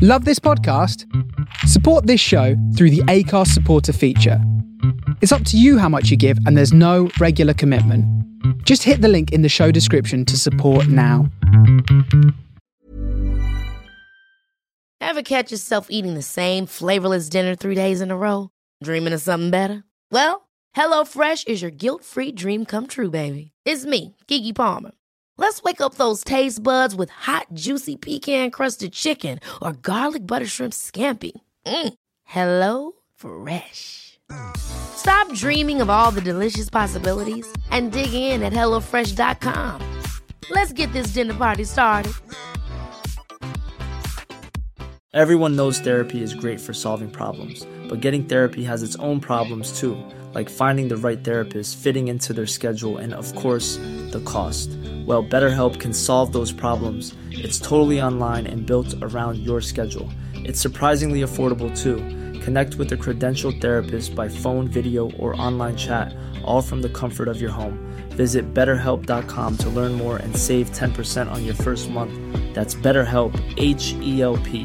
Love this podcast? Support this show through the Acast supporter feature. It's up to you how much you give, and there's no regular commitment. Just hit the link in the show description to support now. Ever catch yourself eating the same flavorless dinner 3 days in a row? Dreaming of something better? Well, HelloFresh is your guilt-free dream come true, baby. It's me, Keke Palmer. Let's wake up those taste buds with hot, juicy pecan-crusted chicken or garlic butter shrimp scampi. Hello Fresh. Stop dreaming of all the delicious possibilities and dig in at HelloFresh.com. Let's get this dinner party started. Everyone knows therapy is great for solving problems, but getting therapy has its own problems too, like finding the right therapist, fitting into their schedule, and of course, the cost. Well, BetterHelp can solve those problems. It's totally online and built around your schedule. It's surprisingly affordable too. Connect with a credentialed therapist by phone, video, or online chat, all from the comfort of your home. Visit BetterHelp.com to learn more and save 10% on your first month. That's BetterHelp, H-E-L-P.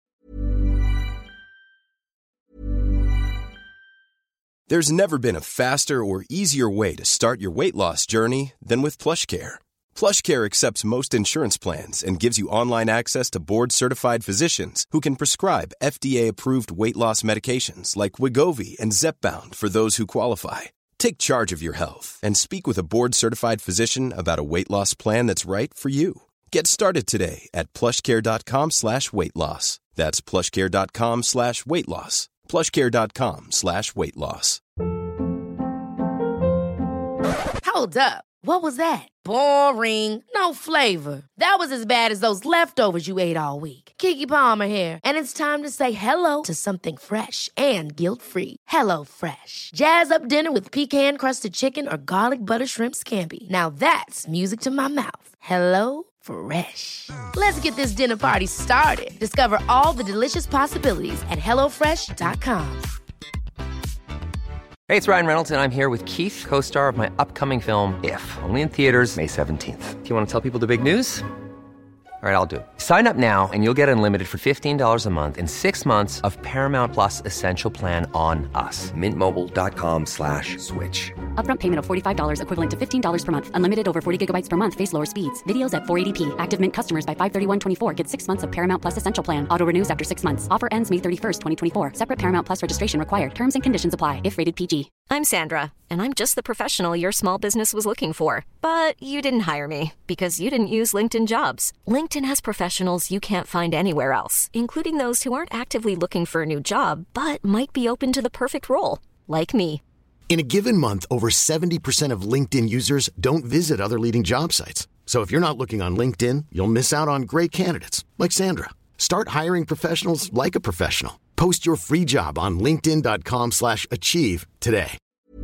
There's never been a faster or easier way to start your weight loss journey than with PlushCare. PlushCare accepts most insurance plans and gives you online access to board-certified physicians who can prescribe FDA-approved weight loss medications like Wegovy and Zepbound for those who qualify. Take charge of your health and speak with a board-certified physician about a weight loss plan that's right for you. Get started today at plushcare.com/weight loss. That's plushcare.com/weight loss. plushcare.com/weight loss. Hold up. What was that? Boring. No flavor. That was as bad as those leftovers you ate all week. Keke Palmer here, and it's time to say hello to something fresh and guilt-free. HelloFresh. Jazz up dinner with pecan-crusted chicken or garlic butter shrimp scampi. Now that's music to my mouth. HelloFresh. Let's get this dinner party started. Discover all the delicious possibilities at HelloFresh.com. Hey, it's Ryan Reynolds, and I'm here with Keith, co-star of my upcoming film, If, only in theaters May 17th. Do you want to tell people the big news? All right, I'll do it. Sign up now and you'll get unlimited for $15 a month and 6 months of Paramount Plus Essential Plan on us. MintMobile.com/switch. Upfront payment of $45 equivalent to $15 per month. Unlimited over 40 gigabytes per month. Face lower speeds. Videos at 480p. Active Mint customers by 531.24 get 6 months of Paramount Plus Essential Plan. Auto renews after 6 months. Offer ends May 31st, 2024. Separate Paramount Plus registration required. Terms and conditions apply if rated PG. I'm Sandra, and I'm just the professional your small business was looking for. But you didn't hire me because you didn't use LinkedIn Jobs. LinkedIn has professionals you can't find anywhere else, including those who aren't actively looking for a new job, but might be open to the perfect role, like me. In a given month, over 70% of LinkedIn users don't visit other leading job sites. So if you're not looking on LinkedIn, you'll miss out on great candidates like Sandra. Start hiring professionals like a professional. Post your free job on linkedin.com/achieve today.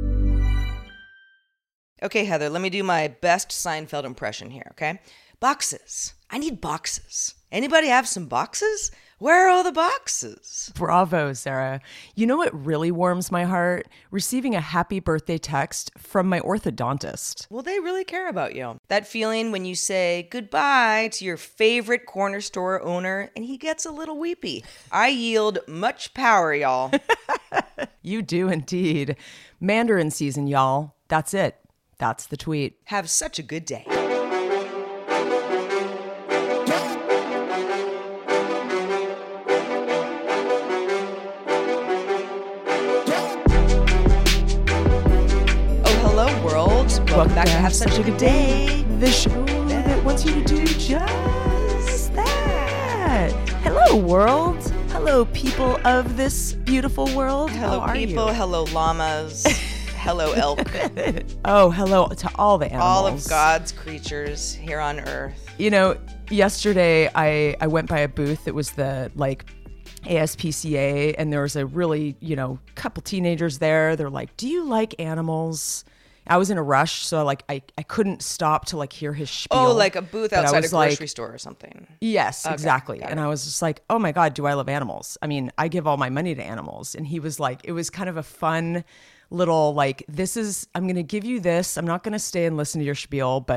Okay, Heather, let me do my best Seinfeld impression here, okay? Boxes. I need boxes. Anybody have some boxes? Where are all the boxes? Bravo, Sarah. You know what really warms my heart? Receiving a happy birthday text from my orthodontist. Well, they really care about you. That feeling when you say goodbye to your favorite corner store owner and he gets a little weepy. I yield much power, y'all. You do indeed. Mandarin season, y'all. That's it. That's the tweet. Have such a good day. Welcome back to Have Such a Good Day, the show that wants you to do just that. Hello, world. Hello, people of this beautiful world. Hello, How are people. you? Hello, llamas. Hello, elk. Oh, hello to all the animals. All of God's creatures here on earth. You know, yesterday I went by a booth. It was the, ASPCA, and there was a really, couple teenagers there. They're like, "Do you like animals?" I was in a rush, so I couldn't stop to hear his spiel. Oh, like a booth outside a grocery store or something. Yes, okay, exactly. And I was just like, oh my God, do I love animals? I mean, I give all my money to animals. And he was like, it was kind of a fun little I'm going to give you this. I'm not going to stay and listen to your spiel, but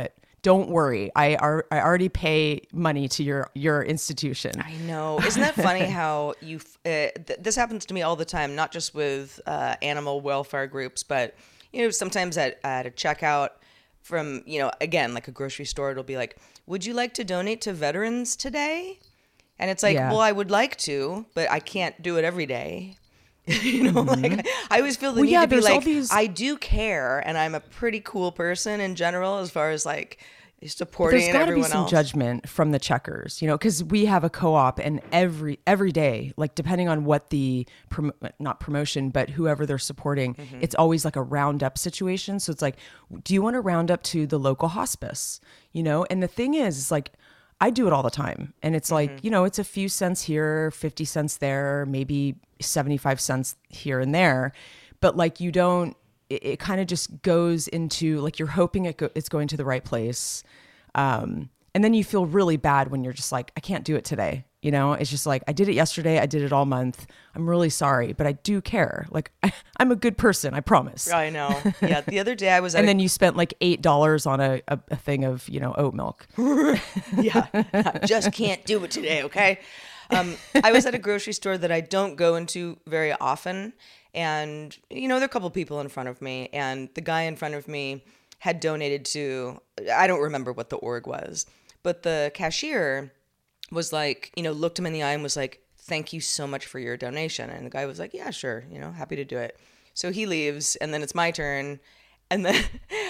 don't worry. I already pay money to your institution. I know. Isn't that funny how you this happens to me all the time, not just with animal welfare groups, but sometimes at a checkout from, again, like a grocery store, it'll be like, would you like to donate to veterans today? And it's like, well, I would like to, but I can't do it every day. Like I always feel the need to be like, I do care, and I'm a pretty cool person in general as far as like supporting everyone else. There's got to be some judgment from the checkers, because we have a co-op, and every day, like depending on what the not promotion, but whoever they're supporting, it's always like a roundup situation. So it's like, do you want to round up to the local hospice? And the thing is like, I do it all the time, and it's like, it's a few cents here, 50 cents there, maybe 75 cents here and there, but like it kind of just goes into like you're hoping it's going to the right place. And then you feel really bad when you're just like, I can't do it today. It's just like, I did it yesterday. I did it all month. I'm really sorry, but I do care. Like I'm a good person. I promise. I know. Yeah. The other day I was at and then you spent like $8 on a thing of, oat milk. Yeah. I just can't do it today. Okay. I was at a grocery store that I don't go into very often. And, there are a couple people in front of me, and the guy in front of me had donated to, I don't remember what the org was, but the cashier was like, looked him in the eye and was like, thank you so much for your donation. And the guy was like, yeah, sure. Happy to do it. So he leaves, and then it's my turn. And then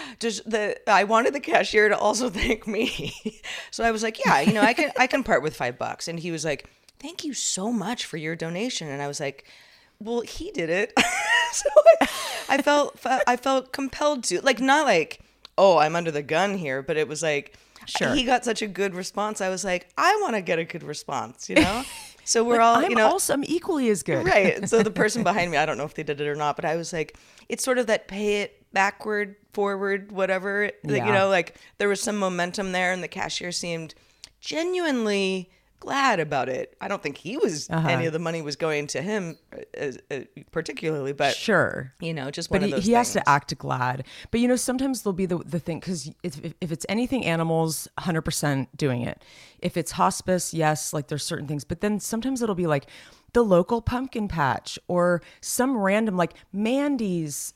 I wanted the cashier to also thank me. So I was like, yeah, I can part with $5. And he was like, thank you so much for your donation. And I was like, well, he did it. So I felt compelled to, like, not like, oh, I'm under the gun here, but it was like, sure. He got such a good response. I was like, I want to get a good response, So we're all, I'm equally as good. Right. And so the person behind me, I don't know if they did it or not, but I was like, it's sort of that pay it backward, forward, whatever. Yeah. Like there was some momentum there, and the cashier seemed genuinely glad about it. I don't think he was any of the money was going to him particularly, but sure, just one of those he things. has to act glad. But sometimes there'll be the thing, because if it's anything animals, 100% doing it. If it's hospice, yes, like there's certain things, but then sometimes it'll be like the local pumpkin patch or some random like Mandy's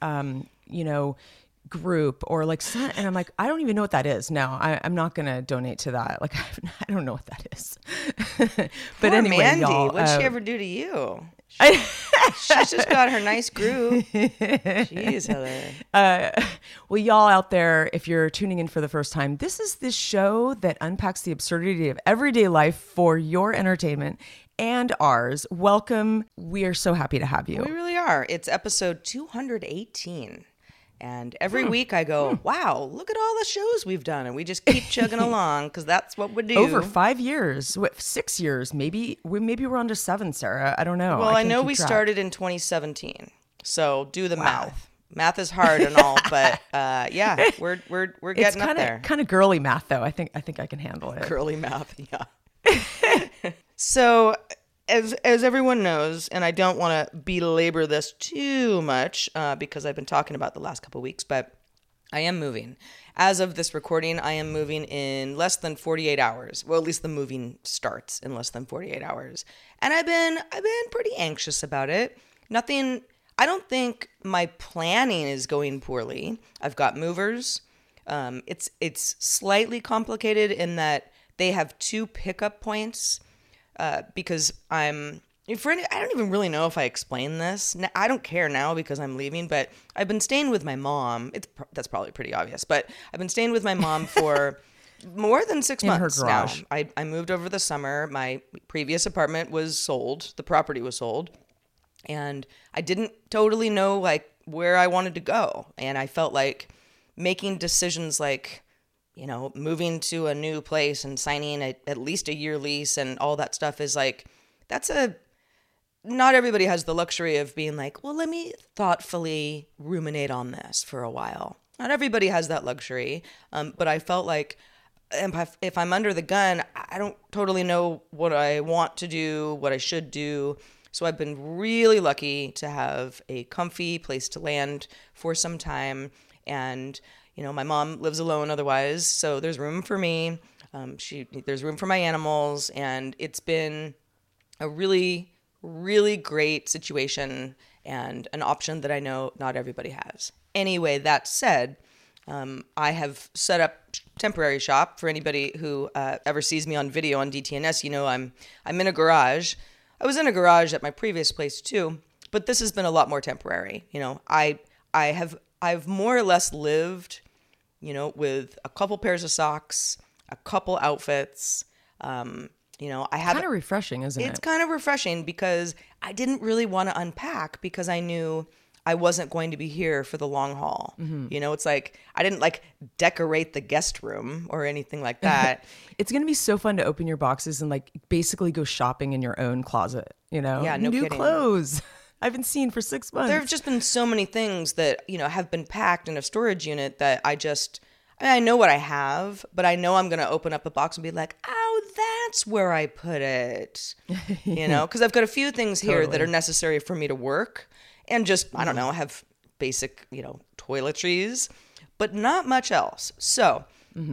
group or like, and I'm like, I don't even know what that is. No, I'm not going to donate to that. Like, I don't know what that is. But poor anyway, Mandy, y'all, what'd she ever do to you? She's just got her nice groove. Jeez, Heather. Well, y'all out there, if you're tuning in for the first time, this is this show that unpacks the absurdity of everyday life for your entertainment and ours. Welcome. We are so happy to have you. We really are. It's episode 218. And every week I go, wow, look at all the shows we've done. And we just keep chugging along because that's what we do. Over 5 years, 6 years, maybe we're on to 7, Sarah. I don't know. Well, I know we started in 2017. So do the math. Math is hard and all, but yeah, we're getting up there. It's kind of girly math, though. I think I can handle it. Girly math, yeah. So as everyone knows, and I don't want to belabor this too much because I've been talking about the last couple of weeks, but I am moving. As of this recording, I am moving in less than 48 hours. Well, at least the moving starts in less than 48 hours. And I've been pretty anxious about it. I don't think my planning is going poorly. I've got movers. It's slightly complicated in that they have 2 pickup points. Because I don't even really know if I explained this. I don't care now because I'm leaving, but I've been staying with my mom. That's probably pretty obvious, but I've been staying with my mom for more than 6 months in her garage. Now. I moved over the summer. My previous apartment was sold. The property was sold. And I didn't totally know like where I wanted to go. And I felt like making decisions like, moving to a new place and signing at least a year lease and all that stuff is like, not everybody has the luxury of being like, well, let me thoughtfully ruminate on this for a while. Not everybody has that luxury. But I felt like if I'm under the gun, I don't totally know what I want to do, what I should do. So I've been really lucky to have a comfy place to land for some time. And my mom lives alone otherwise, so there's room for me. There's room for my animals, and it's been a really, really great situation and an option that I know not everybody has. Anyway, that said, I have set up temporary shop. For anybody who ever sees me on video on DTNS, I'm in a garage. I was in a garage at my previous place too, but this has been a lot more temporary. I've more or less lived, with a couple pairs of socks, a couple outfits. I have kind of refreshing, isn't it? It's kind of refreshing because I didn't really want to unpack because I knew I wasn't going to be here for the long haul. It's like I didn't decorate the guest room or anything like that. It's going to be so fun to open your boxes and basically go shopping in your own closet, Yeah, no New kidding. Clothes I haven't seen for 6 months. There have just been so many things that, have been packed in a storage unit that I know what I have, but I know I'm going to open up a box and be like, oh, that's where I put it, because I've got a few things here that are necessary for me to work and just, I don't know, have basic, toiletries, but not much else. So,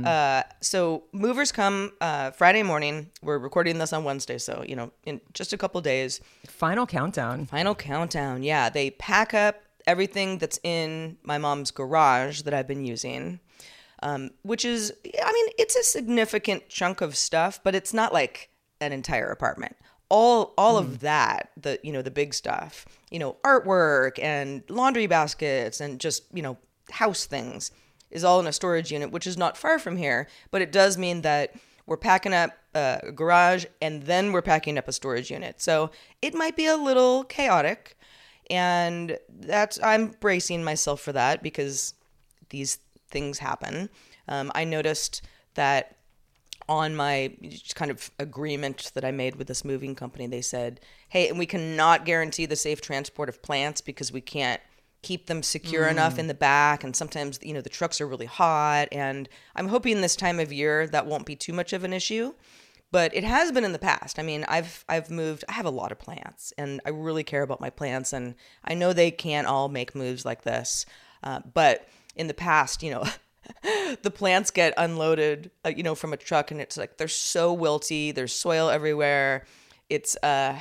so movers come Friday morning. We're recording this on Wednesday, so, in just a couple days. Final countdown. Yeah. They pack up everything that's in my mom's garage that I've been using. Which is, it's a significant chunk of stuff, but it's not like an entire apartment. All of that, the big stuff, artwork and laundry baskets and just, house things is all in a storage unit, which is not far from here. But it does mean that we're packing up a garage and then we're packing up a storage unit. So it might be a little chaotic, and I'm bracing myself for that because these things happen. I noticed that on my kind of agreement that I made with this moving company, they said, hey, and we cannot guarantee the safe transport of plants because we can't keep them secure enough in the back. And sometimes, the trucks are really hot. And I'm hoping this time of year that won't be too much of an issue. But it has been in the past. I've moved. I have a lot of plants, and I really care about my plants. And I know they can't all make moves like this. But in the past, the plants get unloaded, from a truck, and it's like they're so wilty. There's soil everywhere. It's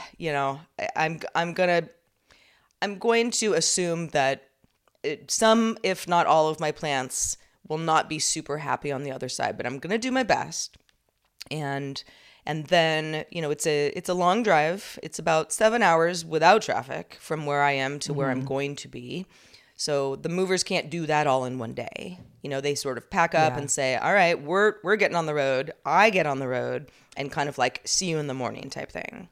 I'm going to assume that some, if not all, of my plants will not be super happy on the other side. But I'm going to do my best. And then it's a long drive. It's about 7 hours without traffic from where I am to where I'm going to be. So the movers can't do that all in one day. They sort of pack up and say, all right, we're getting on the road. I get on the road and kind of see you in the morning type thing.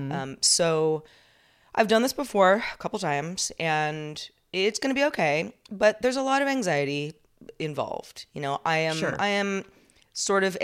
So I've done this before a couple times, and it's going to be okay. But there's a lot of anxiety involved. I am sort of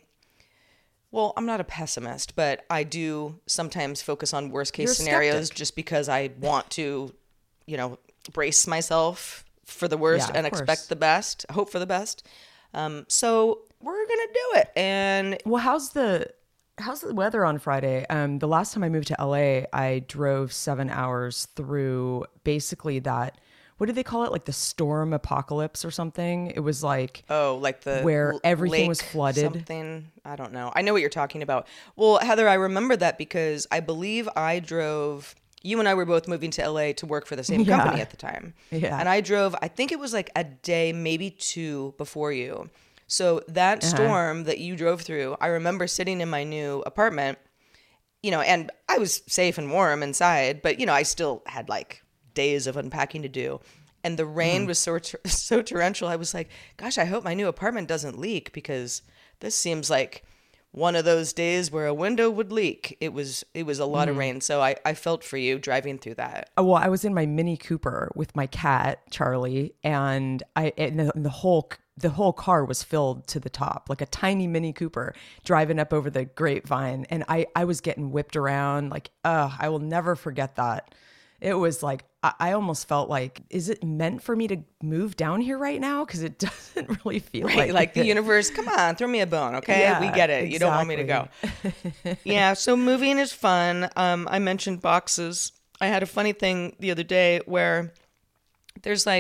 I'm not a pessimist, but I do sometimes focus on worst case scenarios just because I want to, brace myself for the worst and expect the best, hope for the best. So we're going to do it. And well, how's the weather on Friday? The last time I moved to LA, I drove 7 hours through basically that, what do they call it? Like the storm apocalypse or something? It was like, where everything was flooded. Something. I don't know. I know what you're talking about. Well, Heather, I remember that because I believe I drove. You and I were both moving to LA to work for the same company at the time. Yeah. And I drove, I think it was like a day, maybe two before you. So that storm that you drove through, I remember sitting in my new apartment, and I was safe and warm inside, but, I still had days of unpacking to do. And the rain was so torrential. I was like, gosh, I hope my new apartment doesn't leak, because this seems like one of those days where a window would leak. It was a lot of rain. So I felt for you driving through that. Oh, well, I was in my Mini Cooper with my cat, Charlie, and the whole car was filled to the top, like a tiny Mini Cooper driving up over the grapevine. And I was getting whipped around. I will never forget that. It was like, I almost felt like, is it meant for me to move down here right now? Because it doesn't really feel like the universe, come on, throw me a bone, okay? Yeah, we get it. Exactly. You don't want me to go. Yeah, so moving is fun. I mentioned boxes. I had a funny thing the other day where there's a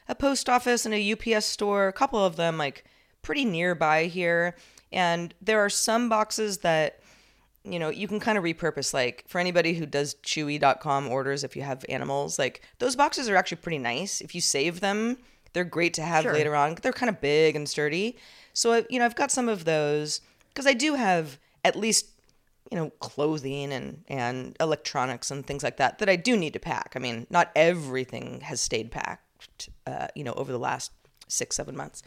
a post office and a UPS store, a couple of them like pretty nearby here. And there are some boxes that, you know, you can kind of repurpose. Like for anybody who does Chewy.com orders, if you have animals, like those boxes are actually pretty nice. If you save them, they're great to have later on. They're kind of big and sturdy. So, you know, I've got some of those because I do have at least, you know, clothing and electronics and things like that I do need to pack. I mean, not everything has stayed packed, you know, over the last 6-7 months.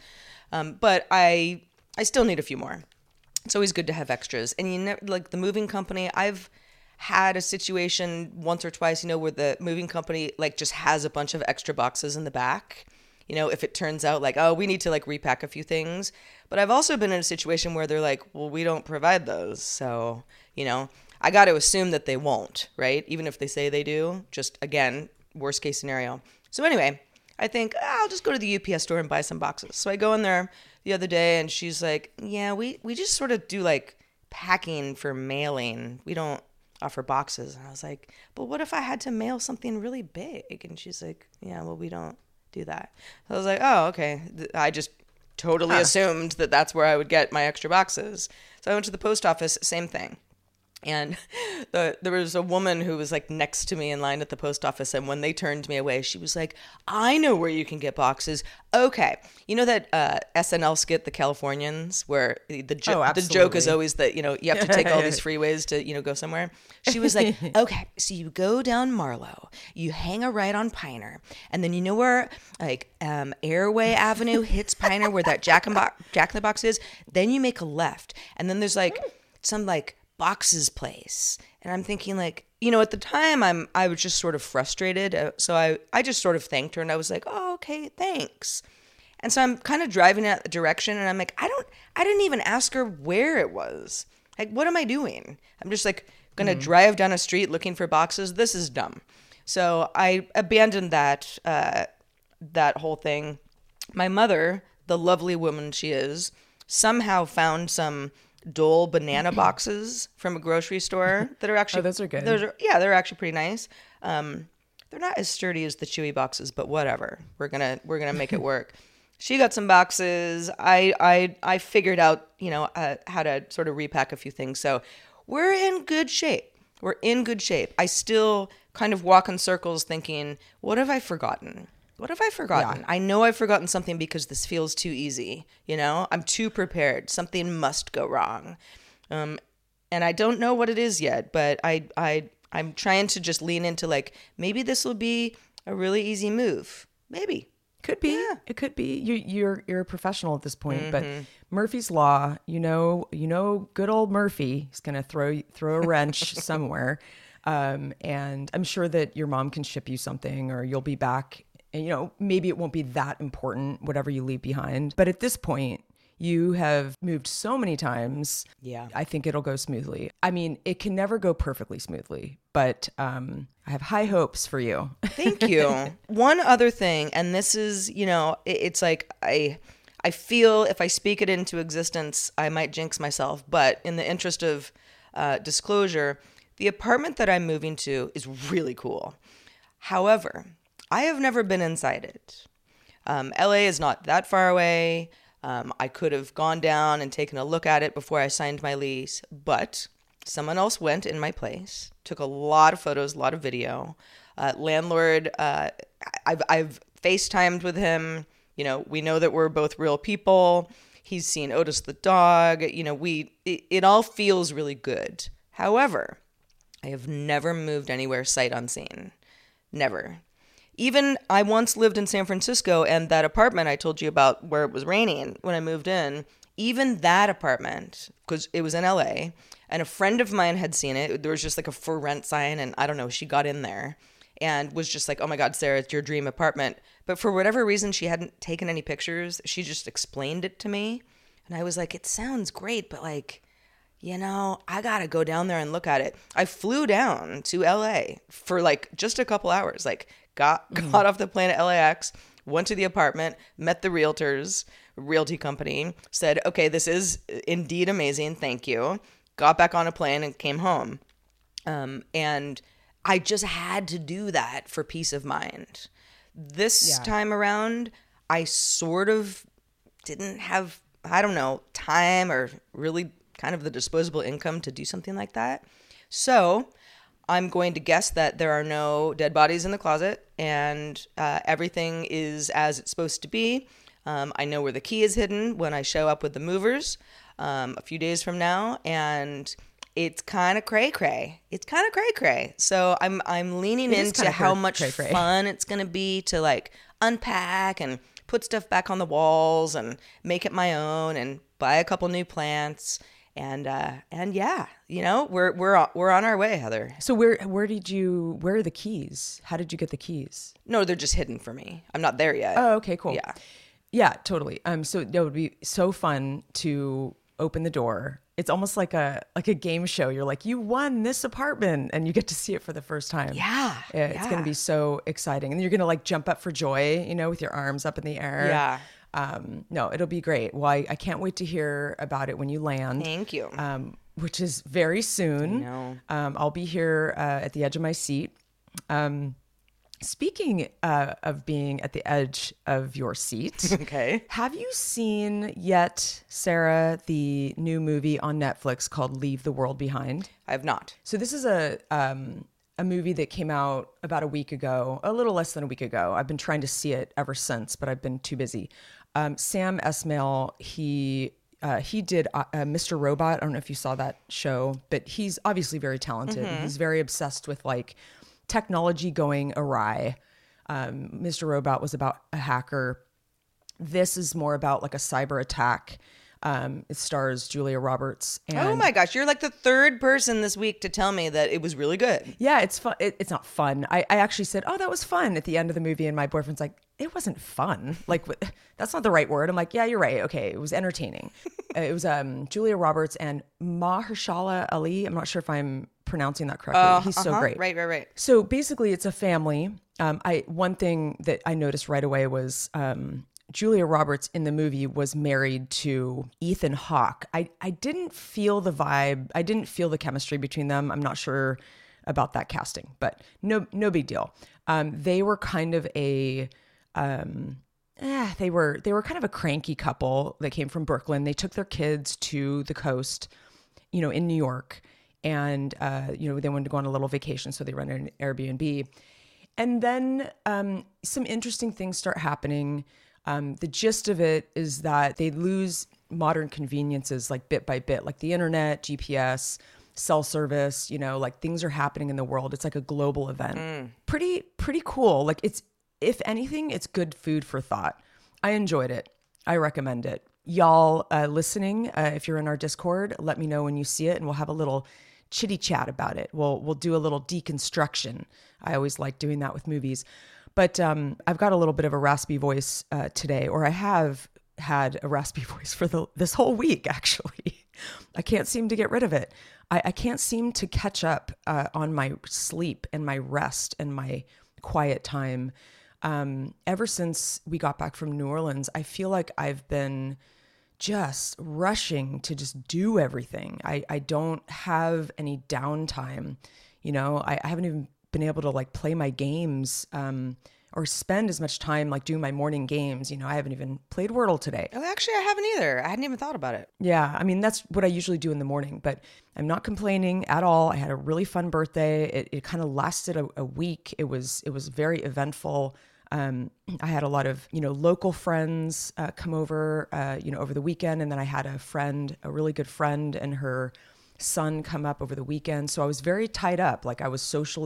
But I still need a few more. It's always good to have extras. And you know, like the moving company, I've had a situation once or twice, you know, where the moving company like just has a bunch of extra boxes in the back. You know, if it turns out like, oh, we need to like repack a few things. But I've also been in a situation where they're like, well, we don't provide those. So, you know, I got to assume that they won't, right? Even if they say they do, just again, worst case scenario. So anyway, I think I'll just go to the UPS store and buy some boxes. So I go in there the other day and she's like, yeah, we just sort of do like packing for mailing. We don't offer boxes. And I was like, but what if I had to mail something really big? And she's like, yeah, well, we don't do that. So I was like, oh, okay. I just totally assumed that that's where I would get my extra boxes. So I went to the post office, same thing. And there was a woman who was like next to me in line at the post office. And when they turned me away, she was like, I know where you can get boxes. Okay. You know that SNL skit, The Californians, where the joke is always that, you know, you have to take all these freeways to, you know, go somewhere. She was like, okay, so you go down Marlow, you hang a right on Piner, and then you know where like Airway Avenue hits Piner, where that Jack in the Box is. Then you make a left. And then there's like some like Boxes place. And I'm thinking like, you know, at the time I was just sort of frustrated. So I just sort of thanked her and I was like, oh, okay, thanks. And so I'm kind of driving in that direction and I'm like, I didn't even ask her where it was. Like, what am I doing? I'm just like going to drive down a street looking for boxes. This is dumb. So I abandoned that whole thing. My mother, the lovely woman she is, somehow found some Dole banana boxes from a grocery store that are actually those are good. They're actually pretty nice. They're not as sturdy as the Chewy boxes, but whatever. We're gonna make it work. She got some boxes. I figured out, you know, how to sort of repack a few things. So we're in good shape. I still kind of walk in circles thinking, what have I forgotten? Yeah. I know I've forgotten something because this feels too easy. You know, I'm too prepared. Something must go wrong. And I don't know what it is yet, but I'm trying to just lean into like, maybe this will be a really easy move. Maybe. Could be. Yeah. It could be. You're a professional at this point, but Murphy's Law, you know, good old Murphy is going to throw a wrench somewhere. And I'm sure that your mom can ship you something or you'll be back. And, you know, maybe it won't be that important, whatever you leave behind. But at this point, you have moved so many times. Yeah. I think it'll go smoothly. I mean, it can never go perfectly smoothly, but I have high hopes for you. Thank you. One other thing, and this is, you know, it's like I feel if I speak it into existence, I might jinx myself. But in the interest of disclosure, the apartment that I'm moving to is really cool. However, I have never been inside it. LA is not that far away. I could have gone down and taken a look at it before I signed my lease, but someone else went in my place, took a lot of photos, a lot of video. Landlord, I've FaceTimed with him. You know, we know that we're both real people. He's seen Otis the dog. You know, it all feels really good. However, I have never moved anywhere sight unseen. Never. Even I once lived in San Francisco, and that apartment I told you about where it was raining when I moved in, even that apartment, because it was in LA, and a friend of mine had seen it. There was just like a for rent sign, and I don't know, she got in there and was just like, oh my God, Sarah, it's your dream apartment. But for whatever reason, she hadn't taken any pictures. She just explained it to me. And I was like, it sounds great, but like, you know, I got to go down there and look at it. I flew down to LA for like just a couple hours, like got off the plane at LAX, went to the apartment, met the realty company, said, okay, this is indeed amazing. Thank you. Got back on a plane and came home. And I just had to do that for peace of mind. This time around, I sort of didn't have, I don't know, time or really kind of the disposable income to do something like that. So I'm going to guess that there are no dead bodies in the closet and everything is as it's supposed to be. I know where the key is hidden when I show up with the movers a few days from now, and it's kind of cray-cray. It's kind of cray-cray. So I'm leaning into how much fun it's going to be to like unpack and put stuff back on the walls and make it my own and buy a couple new plants. And yeah, you know, we're on our way, Heather. So where are the keys? How did you get the keys? No, they're just hidden for me. I'm not there yet. Oh, okay, cool. Yeah. Yeah, totally. So it would be so fun to open the door. It's almost like a game show. You're like, you won this apartment, and you get to see it for the first time. Yeah. It's going to be so exciting. And you're going to like jump up for joy, you know, with your arms up in the air. Yeah. No, it'll be great. Well, I can't wait to hear about it when you land. Thank you. Which is very soon. I know. I'll be here at the edge of my seat. Speaking of being at the edge of your seat, okay. Have you seen yet, Sarah, the new movie on Netflix called Leave the World Behind? I have not. So this is a movie that came out about a week ago, a little less than a week ago. I've been trying to see it ever since, but I've been too busy. Sam Esmail, he did Mr. Robot. I don't know if you saw that show, but he's obviously very talented. Mm-hmm. He's very obsessed with like technology going awry. Mr. Robot was about a hacker. This is more about like a cyber attack. It stars Julia Roberts. And oh my gosh, you're like the third person this week to tell me that it was really good. Yeah, it's fun. It's not fun. I actually said, oh, that was fun at the end of the movie. And my boyfriend's like, it wasn't fun. Like, that's not the right word. I'm like, yeah, you're right. Okay, it was entertaining. It was Julia Roberts and Mahershala Ali. I'm not sure if I'm pronouncing that correctly. He's so great. Right. So basically, it's a family. One thing that I noticed right away was Julia Roberts in the movie was married to Ethan Hawke. I didn't feel the vibe. I didn't feel the chemistry between them. I'm not sure about that casting, but no big deal. They were kind of they were kind of a cranky couple that came from Brooklyn. They took their kids to the coast, in New York, and they wanted to go on a little vacation, so they rented an Airbnb. And then some interesting things start happening. The gist of it is that they lose modern conveniences like bit by bit, like the internet, GPS, cell service, like things are happening in the world. It's like a global event. Pretty cool. Like if anything, it's good food for thought. I enjoyed it. I recommend it. Y'all listening, if you're in our Discord, let me know when you see it and we'll have a little chitty chat about it. We'll do a little deconstruction. I always like doing that with movies. But I've got a little bit of a raspy voice today, or I have had a raspy voice for this whole week, actually. I can't seem to get rid of it. I can't seem to catch up on my sleep and my rest and my quiet time. Ever since we got back from New Orleans, I feel like I've been just rushing to just do everything. I don't have any downtime. I haven't even been able to like play my games or spend as much time like doing my morning games. I haven't even played Wordle today. Oh, actually, I haven't either. I hadn't even thought about it. Yeah, I mean, that's what I usually do in the morning, but I'm not complaining at all. I had a really fun birthday. It kind of lasted a week. It was very eventful. I had a lot of, local friends come over, over the weekend. And then I had a really good friend and her son come up over the weekend. So I was very tied up. Like I was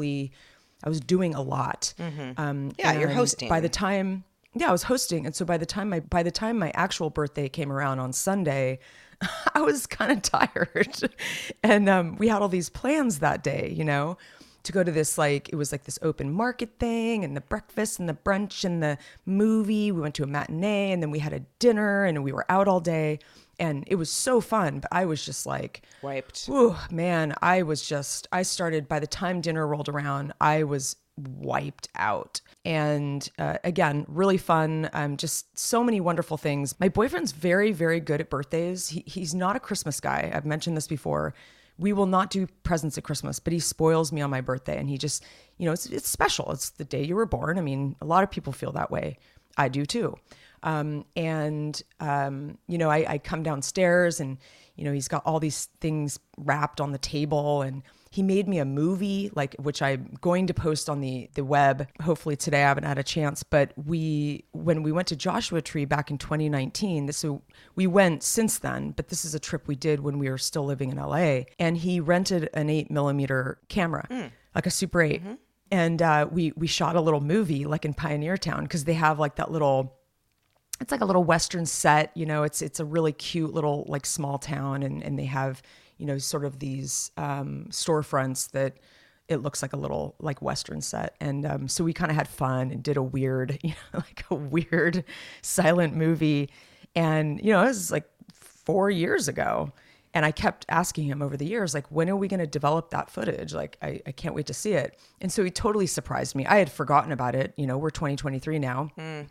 doing a lot. Mm-hmm. You're hosting. I was hosting. And so by the time my actual birthday came around on Sunday, I was kind of tired. And we had all these plans that day, to go to this, it was like this open market thing and the breakfast and the brunch and the movie. We went to a matinee and then we had a dinner and we were out all day and it was so fun. But I was just like wiped. Oh man, by the time dinner rolled around, I was wiped out. And again, really fun. Just so many wonderful things. My boyfriend's very, very good at birthdays. He's not a Christmas guy. I've mentioned this before. we will not do presents at Christmas, but he spoils me on my birthday. And he just, it's special. It's the day you were born. I mean, a lot of people feel that way. I do too. I come downstairs and, he's got all these things wrapped on the table, and he made me a movie, which I'm going to post on the web. Hopefully today. I haven't had a chance, but when we went to Joshua Tree back in 2019, so we went since then, but this is a trip we did when we were still living in LA, and he rented an 8mm camera, like a Super 8. Mm-hmm. And we shot a little movie like in Pioneer Town, because they have like that little, it's like a little Western set, it's a really cute little like small town, and they have, sort of these storefronts that it looks like a little like Western set. And so we kind of had fun and did a weird, like a weird silent movie. And, it was like 4 years ago. And I kept asking him over the years, like, when are we going to develop that footage? Like, I can't wait to see it. And so he totally surprised me. I had forgotten about it. We're 2023 now.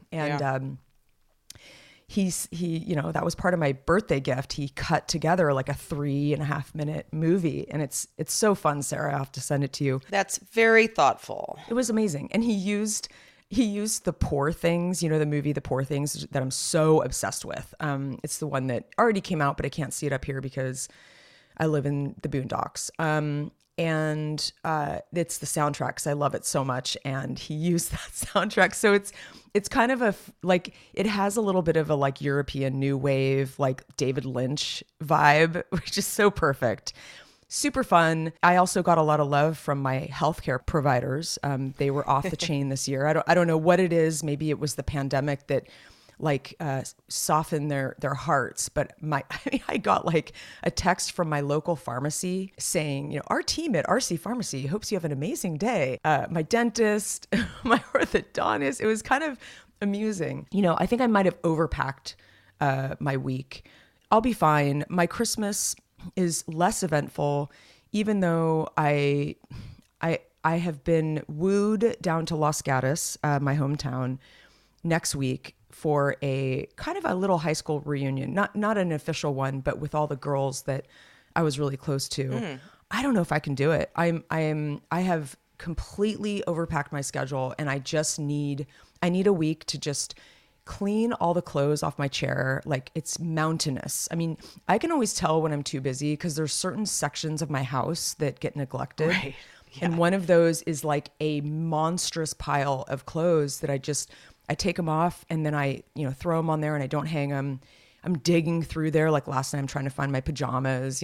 He that was part of my birthday gift. He cut together like a 3.5 minute movie, and it's so fun, Sarah. I have to send it to you. That's very thoughtful. It was amazing. And he used the Poor Things, the movie The Poor Things, that I'm so obsessed with. It's the one that already came out, but I can't see it up here because I live in the boondocks. And it's the soundtrack, because I love it so much. And he used that soundtrack. So it's kind of it has a little bit of a like European new wave, like David Lynch vibe, which is so perfect. Super fun. I also got a lot of love from my healthcare providers. They were off the chain this year. I don't know what it is. Maybe it was the pandemic that soften their hearts. But I got like a text from my local pharmacy saying, our team at RC Pharmacy hopes you have an amazing day. My dentist, my orthodontist, it was kind of amusing. I think I might have overpacked my week. I'll be fine. My Christmas is less eventful, even though I have been wooed down to Los Gatos, my hometown, next week for a kind of a little high school reunion, not an official one, but with all the girls that I was really close to. I don't know if I can do it. I have completely overpacked my schedule, and I need a week to just clean all the clothes off my chair. Like, it's mountainous. I mean, I can always tell when I'm too busy because there's certain sections of my house that get neglected. Right. Yeah. And one of those is like a monstrous pile of clothes that I take them off, and then I, throw them on there, and I don't hang them. I'm digging through there. Like last night, I'm trying to find my pajamas,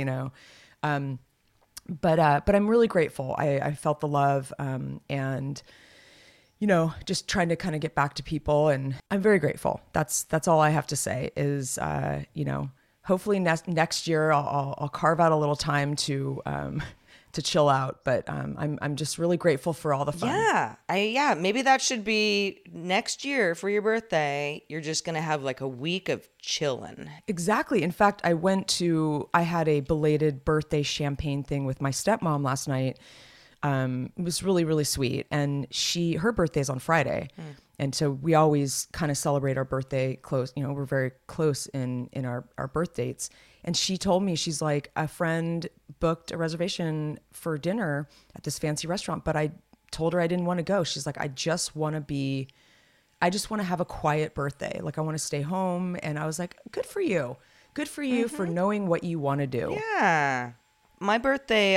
but I'm really grateful. I felt the love, and, just trying to kind of get back to people, and I'm very grateful. That's all I have to say is, hopefully next year I'll carve out a little time to chill out, but I'm just really grateful for all the fun. Yeah, maybe that should be next year for your birthday. You're just gonna have like a week of chilling. Exactly. In fact, I had a belated birthday champagne thing with my stepmom last night. It was really, really sweet, and her birthday is on Friday. And so we always kind of celebrate our birthday close. We're very close in our birth dates. And she told me, she's like, a friend booked a reservation for dinner at this fancy restaurant, but I told her I didn't want to go. She's like, I just want to have a quiet birthday. Like, I want to stay home. And I was like, good for you. Good for you for knowing what you want to do. Yeah. My birthday,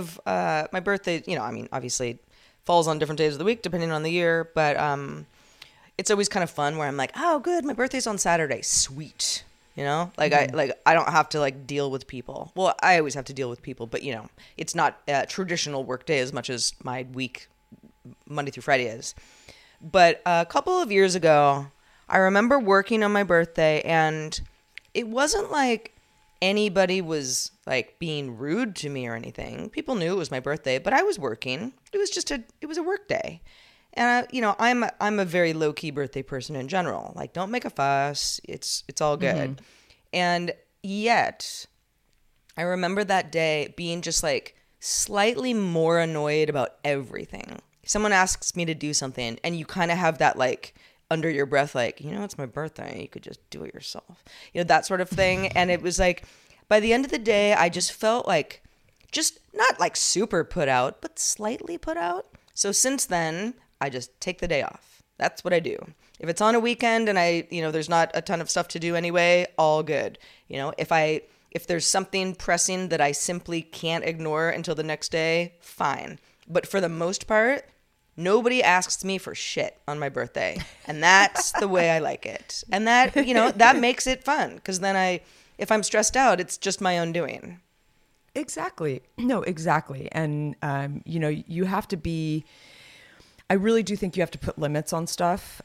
obviously falls on different days of the week, depending on the year, but it's always kind of fun where I'm like, oh, good, my birthday's on Saturday. Sweet. I don't have to deal with people. Well, I always have to deal with people, but it's not a traditional work day as much as my week, Monday through Friday is. But a couple of years ago, I remember working on my birthday, and it wasn't like anybody was being rude to me or anything. People knew it was my birthday, but I was working. It was a work day. And I'm a very low key birthday person in general. Don't make a fuss. It's all good. Mm-hmm. And yet, I remember that day being just slightly more annoyed about everything. Someone asks me to do something, and you kind of have that under your breath, it's my birthday. You could just do it yourself. That sort of thing. And it was by the end of the day, I just felt just not like super put out, but slightly put out. So since then, I just take the day off. That's what I do. If it's on a weekend and there's not a ton of stuff to do anyway, all good. If there's something pressing that I simply can't ignore until the next day, fine. But for the most part, nobody asks me for shit on my birthday. And that's the way I like it. And that, that makes it fun. Because then if I'm stressed out, it's just my own doing. Exactly. No, exactly. And, you have to be, I really do think you have to put limits on stuff.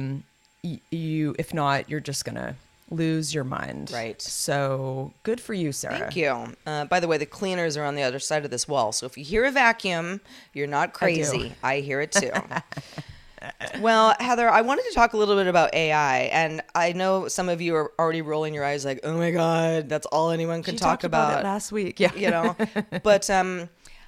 If not, you're just going to lose your mind. Right. So good for you, Sarah. Thank you. By the way, the cleaners are on the other side of this wall. So if you hear a vacuum, you're not crazy. I hear it too. Well, Heather, I wanted to talk a little bit about AI. And I know some of you are already rolling your eyes like, oh my God, that's all anyone can talk about. It last week. Yeah. But I'm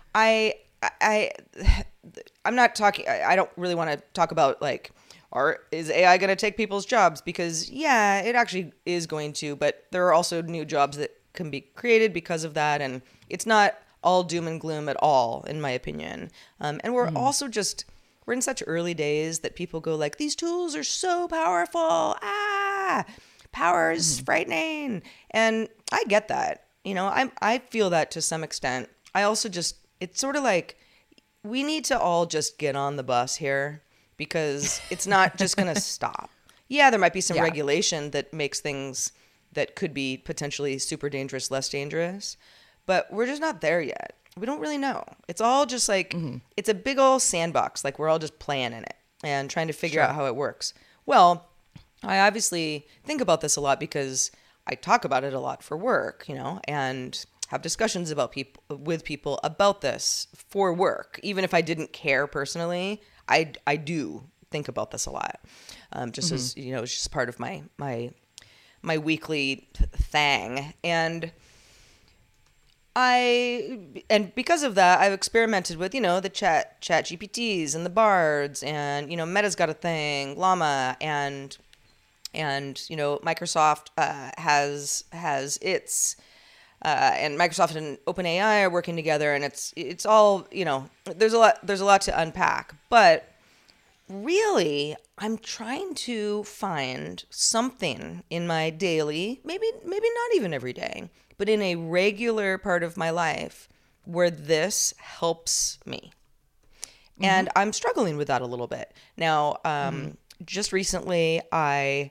not talking, I don't really want to talk about like, is AI going to take people's jobs? Because yeah, it actually is going to, but there are also new jobs that can be created because of that. And it's not all doom and gloom at all, in my opinion. And we're also we're in such early days that people go like, these tools are so powerful. Power is frightening. And I get that. I feel that to some extent. I also it's sort of like, we need to all just get on the bus here. Because it's not just going to stop. Yeah, there might be some regulation that makes things that could be potentially super dangerous less dangerous. But we're just not there yet. We don't really know. It's all just like, it's a big old sandbox. Like we're all just playing in it and trying to figure out how it works. Well, I obviously think about this a lot because I talk about it a lot for work, and have discussions with people about this for work. Even if I didn't care personally, I do think about this a lot, as it's just part of my weekly thing, and because of that, I've experimented with the chat GPTs and the Bards, and Meta's got a thing, Llama, and Microsoft has its. And Microsoft and OpenAI are working together, and it's all, there's a lot to unpack. But really, I'm trying to find something in my daily, maybe not even every day, but in a regular part of my life where this helps me. And I'm struggling with that a little bit. Now, just recently, I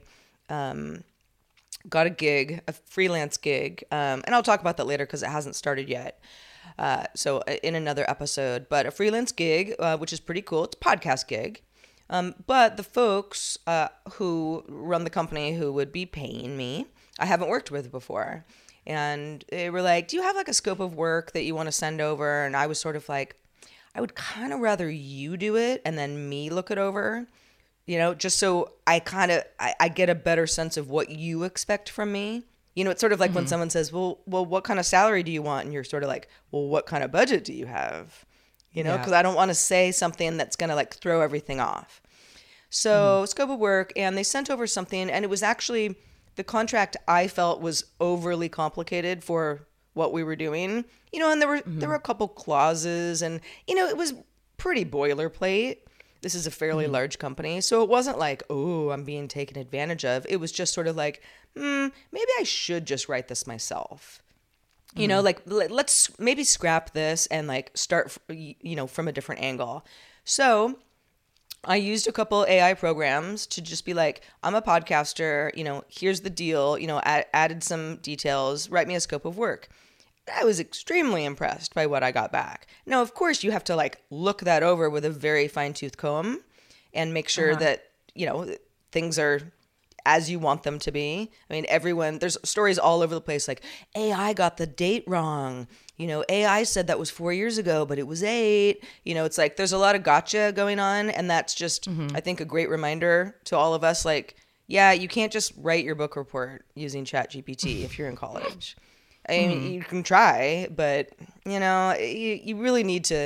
got a freelance gig, and I'll talk about that later because it hasn't started yet. So in another episode, but a freelance gig, which is pretty cool. It's a podcast gig. But the folks who run the company who would be paying me, I haven't worked with before. And they were like, do you have like a scope of work that you want to send over? And I was sort of like, I would kind of rather you do it and then me look it over. Just so I get a better sense of what you expect from me. It's sort of like when someone says, well, what kind of salary do you want? And you're sort of like, well, what kind of budget do you have? Because I don't want to say something that's going to like throw everything off. So scope of work, and they sent over something, and it was actually the contract I felt was overly complicated for what we were doing. And there were a couple clauses, and it was pretty boilerplate. This is a fairly large company. So it wasn't like, oh, I'm being taken advantage of. It was just sort of like, maybe I should just write this myself. Like let's maybe scrap this and like start, from a different angle. So I used a couple AI programs to just be like, I'm a podcaster, here's the deal, added some details, write me a scope of work. I was extremely impressed by what I got back. Now, of course, you have to like look that over with a very fine-tooth comb and make sure that, things are as you want them to be. I mean, there's stories all over the place like AI got the date wrong. AI said that was 4 years ago, but it was 8. It's like there's a lot of gotcha going on. And that's just, I think, a great reminder to all of us. Like, yeah, you can't just write your book report using ChatGPT if you're in college. I mean, you can try, but, you really need to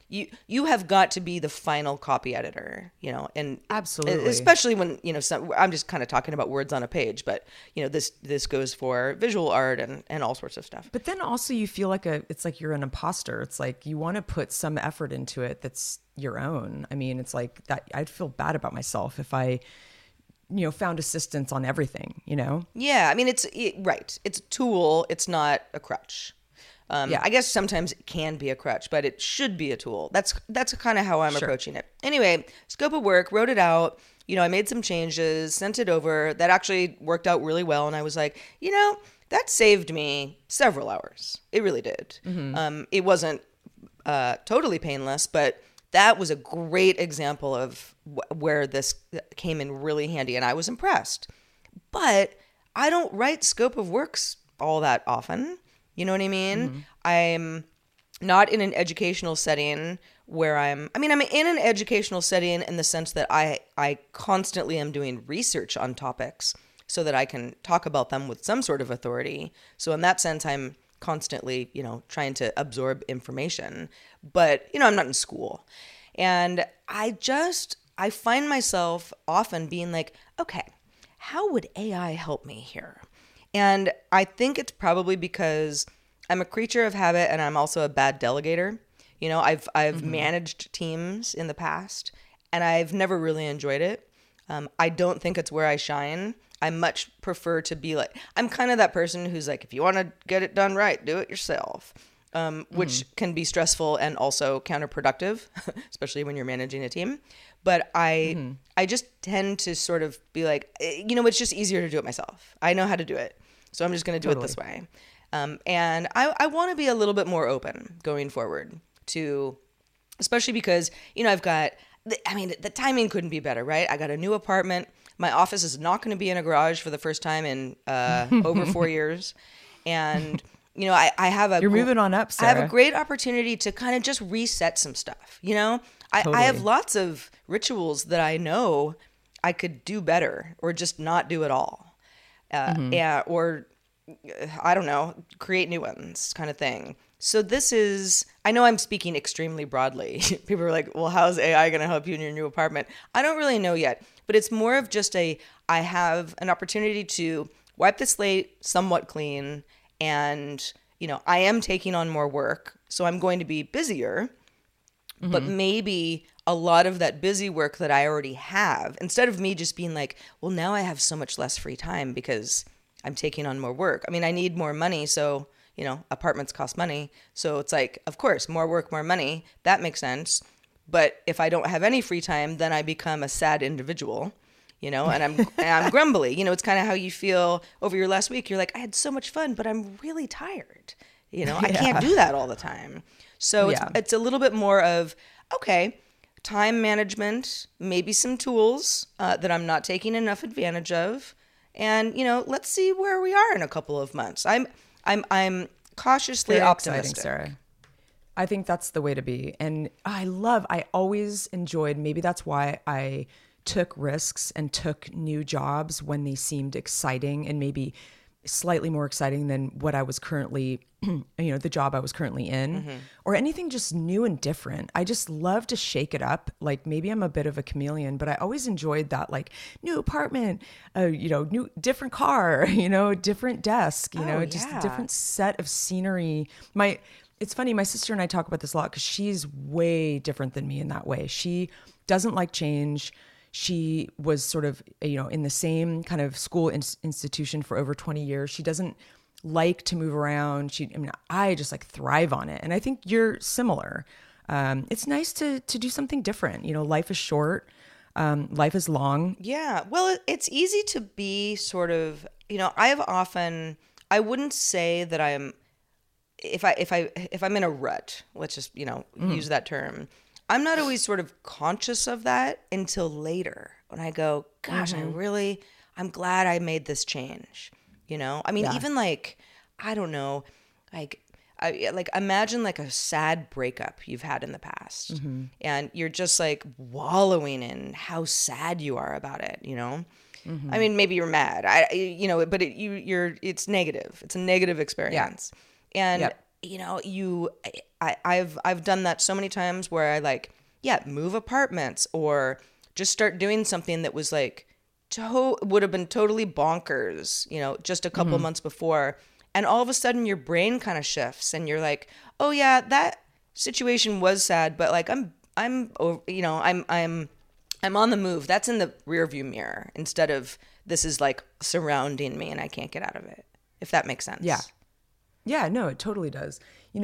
you have got to be the final copy editor, you know, and Absolutely. especially when, you know, I'm just kind of talking about words on a page, but you know, this goes for visual art and all sorts of stuff. But then also you feel like it's like you're an imposter. It's like you want to put some effort into it that's your own. I mean, it's like that. I'd feel bad about myself if I, you know, found assistance on everything, you know? Yeah. I mean, right. It's a tool. It's not a crutch. I guess sometimes it can be a crutch, but it should be a tool. That's kind of how I'm approaching it. Anyway, scope of work, wrote it out. You know, I made some changes, sent it over. That actually worked out really well. And I was like, you know, that saved me several hours. It really did. It wasn't totally painless, but that was a great example of where this came in really handy. And I was impressed. But I don't write scope of works all that often. You know what I mean? I'm not in an educational setting where I'm in an educational setting in the sense that I constantly am doing research on topics so that I can talk about them with some sort of authority. So in that sense, I'm constantly, you know, trying to absorb information. But, you know, I'm not in school. And I find myself often being like, okay, how would AI help me here? And I think it's probably because I'm a creature of habit and I'm also a bad delegator. You know, I've managed teams in the past and I've never really enjoyed it. I don't think it's where I shine. I much prefer to be like, I'm kind of that person who's like, if you want to get it done right, do it yourself, which can be stressful and also counterproductive, especially when you're managing a team. But I just tend to sort of be like, you know, it's just easier to do it myself. I know how to do it. So I'm just going to do it this way. And I want to be a little bit more open going forward to, especially because, you know, the timing couldn't be better, right? I got a new apartment. My office is not going to be in a garage for the first time in over 4 years. And, you know, I have You're moving on up, Sarah. I have a great opportunity to kind of just reset some stuff, you know? I have lots of rituals that I know I could do better or just not do at all. Or I don't know, create new ones kind of thing. So I know I'm speaking extremely broadly. People are like, well, how's AI going to help you in your new apartment? I don't really know yet, but it's more of just I have an opportunity to wipe the slate somewhat clean. And, you know, I am taking on more work, so I'm going to be busier, but maybe a lot of that busy work that I already have, instead of me just being like, well, now I have so much less free time because I'm taking on more work. I mean, I need more money. So, you know, apartments cost money. So it's like, of course, more work, more money. That makes sense. But if I don't have any free time, then I become a sad individual, you know, and I'm grumbly. You know, it's kind of how you feel over your last week. You're like, I had so much fun, but I'm really tired. You know, I can't do that all the time. So it's a little bit more of, okay, time management, maybe some tools that I'm not taking enough advantage of. And, you know, let's see where we are in a couple of months. I'm cautiously Very optimistic. exciting, Sarah. I think that's the way to be. And I always enjoyed, maybe that's why I took risks and took new jobs when they seemed exciting and maybe slightly more exciting than what I was currently, you know, the job I was currently in, or anything just new and different. I just love to shake it up. Like maybe I'm a bit of a chameleon, but I always enjoyed that, like new apartment, you know, new, different car, you know, different desk, you know, just a different set of scenery. It's funny, my sister and I talk about this a lot because she's way different than me in that way. She doesn't like change. She was sort of, you know, in the same kind of school institution for over 20 years. She doesn't like to move around. I just like thrive on it. And I think you're similar. It's nice to do something different. You know, life is short. Life is long. Yeah. Well, it's easy to be sort of, you know, I wouldn't say that I'm, if I'm in a rut, let's just, you know, use that term. I'm not always sort of conscious of that until later when I go, gosh, I'm glad I made this change. You know, I mean, even like, I don't know, like imagine like a sad breakup you've had in the past and you're just like wallowing in how sad you are about it, you know? I mean, maybe you're mad, but it's negative. It's a negative experience. And, you know, I've done that so many times where I like, move apartments or just start doing something that was like would have been totally bonkers, just a couple months before. And all of a sudden your brain kind of shifts and you're like, oh yeah, that situation was sad, but like I'm on the move. That's in the rearview mirror instead of this is like surrounding me and I can't get out of it. If that makes sense. Yeah. Yeah, no, it totally does.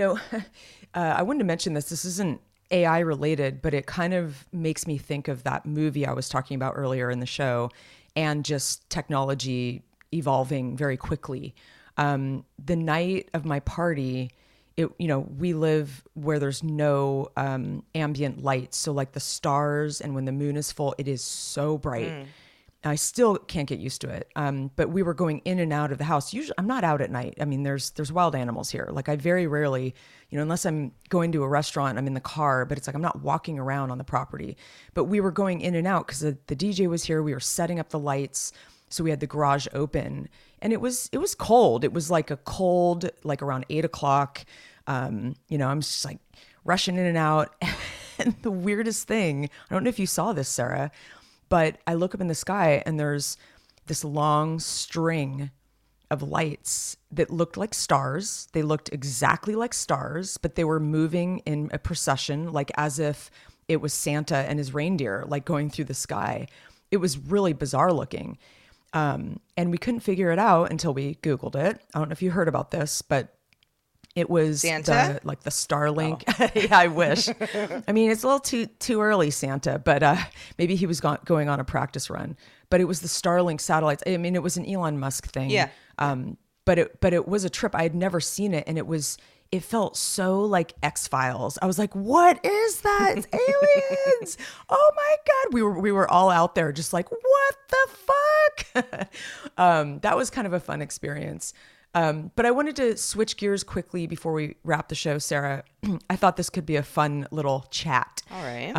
I wanted to mention this. This isn't AI related, but it kind of makes me think of that movie I was talking about earlier in the show and just technology evolving very quickly. The night of my party, we live where there's no ambient lights. So like the stars and when the moon is full, it is so bright. I still can't get used to it. But we were going in and out of the house. Usually I'm not out at night. I mean, there's wild animals here. Like I very rarely, unless I'm going to a restaurant, I'm in the car, but it's like I'm not walking around on the property. But we were going in and out because the DJ was here. We were setting up the lights. So we had the garage open and it was cold. It was like a cold, like around 8:00. I'm just like rushing in and out. And the weirdest thing, I don't know if you saw this, Sarah, but I look up in the sky and there's this long string of lights that looked like stars. They looked exactly like stars, but they were moving in a procession, like as if it was Santa and his reindeer, like going through the sky. It was really bizarre looking. And we couldn't figure it out until we Googled it. I don't know if you heard about this, but it was Santa? the Starlink. Oh. Yeah, I wish. I mean, it's a little too early, Santa, but maybe he was going on a practice run. But it was the Starlink satellites. I mean, it was an Elon Musk thing. Yeah. But it was a trip. I had never seen it, and it felt so like X-Files. I was like, what is that? It's aliens. Oh my God. We were all out there just like, what the fuck? That was kind of a fun experience. But I wanted to switch gears quickly before we wrap the show, Sarah. I thought this could be a fun little chat. All right.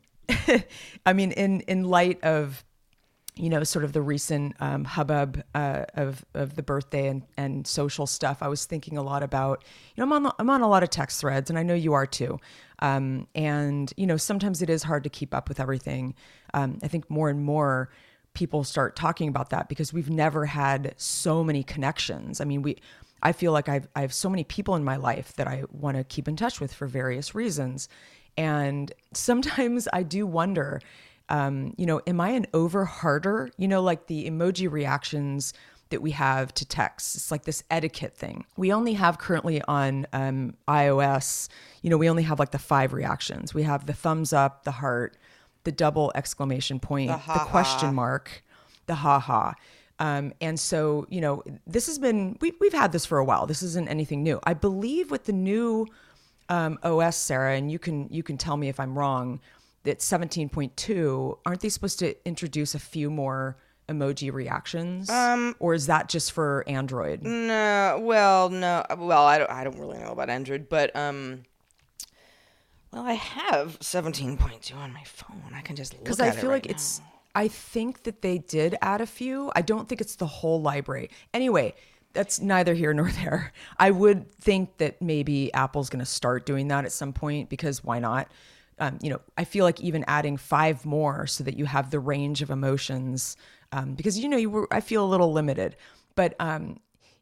I mean, in light of, sort of the recent hubbub of the birthday and social stuff, I was thinking a lot about, I'm on a lot of text threads, and I know you are too. And sometimes it is hard to keep up with everything. I think more and more people start talking about that because we've never had so many connections. I mean, I feel like I have so many people in my life that I want to keep in touch with for various reasons. And sometimes I do wonder, am I an over-harder? Like the emoji reactions that we have to text. It's like this etiquette thing. We only have currently on iOS, we only have like the 5 reactions. We have the thumbs up, the heart, the double exclamation point, the question mark, the ha-ha. And so, this has been, we've had this for a while. This isn't anything new. I believe with the new OS, Sarah, and you can tell me if I'm wrong, that 17.2, aren't they supposed to introduce a few more emoji reactions? Or is that just for Android? No. Well, I don't really know about Android, but well, I have 17.2 on my phone. I can just look at it. Because I feel like it's, I think that they did add a few. I don't think it's the whole library. Anyway, that's neither here nor there. I would think that maybe Apple's going to start doing that at some point because why not? I feel like even adding 5 more so that you have the range of emotions, because I feel a little limited. But I've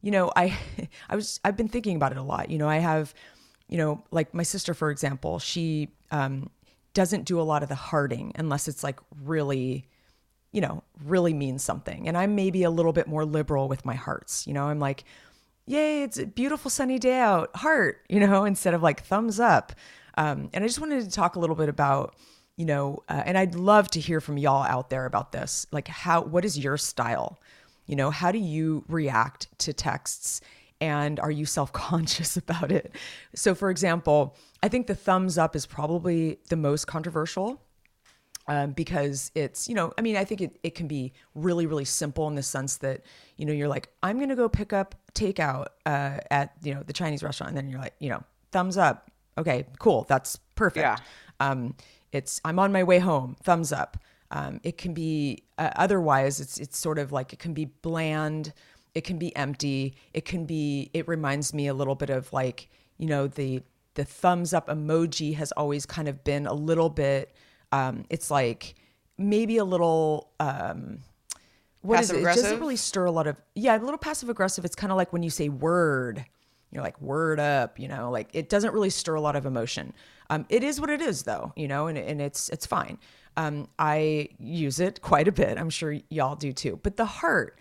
been thinking about it a lot. I have, like my sister, for example, she doesn't do a lot of the hearting unless it's like really, really means something. And I'm maybe a little bit more liberal with my hearts. I'm like, yay, it's a beautiful sunny day out, heart, instead of like thumbs up. And I just wanted to talk a little bit about, and I'd love to hear from y'all out there about this. Like what is your style? How do you react to texts? And are you self-conscious about it? So for example, I think the thumbs up is probably the most controversial because it's, I think it can be really, really simple in the sense that, you're like, I'm going to go pick up takeout at, the Chinese restaurant. And then you're like, thumbs up. Okay, cool. That's perfect. Yeah. I'm on my way home. Thumbs up. It can be, otherwise it's sort of like, it can be bland. It can be empty. It reminds me a little bit of like, the the thumbs up emoji has always kind of been a little bit, it's like maybe a little, what is it? It doesn't really stir a lot of, a little passive aggressive. It's kind of like when you say word, you're like word up, like it doesn't really stir a lot of emotion. It is what it is though, and it's fine. I use it quite a bit. I'm sure y'all do too. But the heart,